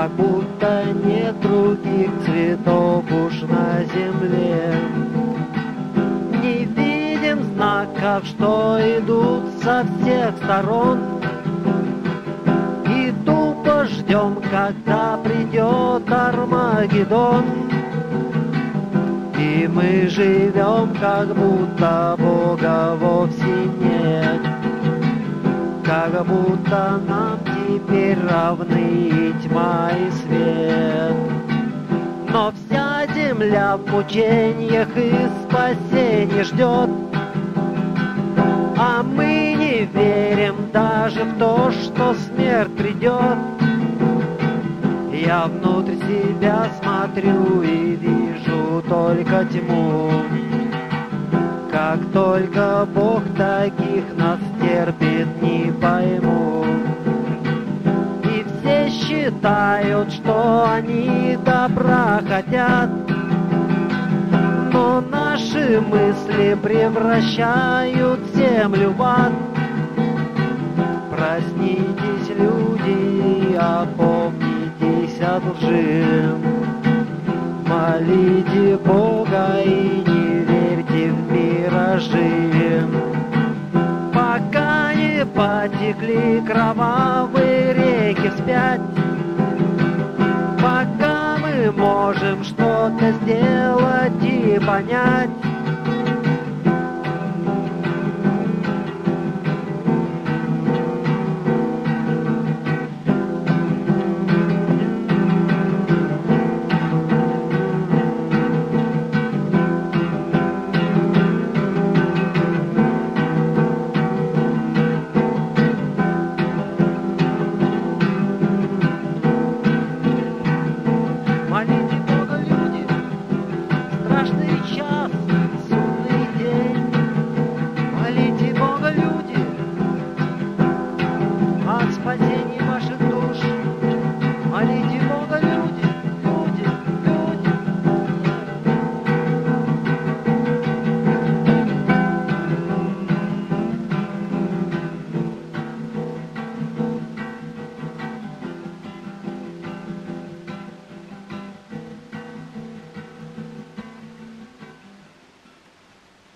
как будто нет других цветов уж на земле. Не видим знаков, что идут со всех сторон, и тупо ждем, когда придет Армагеддон. И мы живем, как будто Бога вовсе нет, как будто нам теперь равны и тьма, и свет. Но вся земля в мучениях и спасение ждет, а мы не верим даже в то, что смерть придет. Я внутрь себя смотрю и вижу только тьму. Как только Бог таких нас терпит, не пойму. И все считают, что они добра хотят, но наши мысли превращают землю в ад. Проснитесь, люди, опомнитесь от лжи. Молите Бога и не верьте в миражи. Пока не потекли кровавые реки вспять, пока мы можем что-то сделать и понять,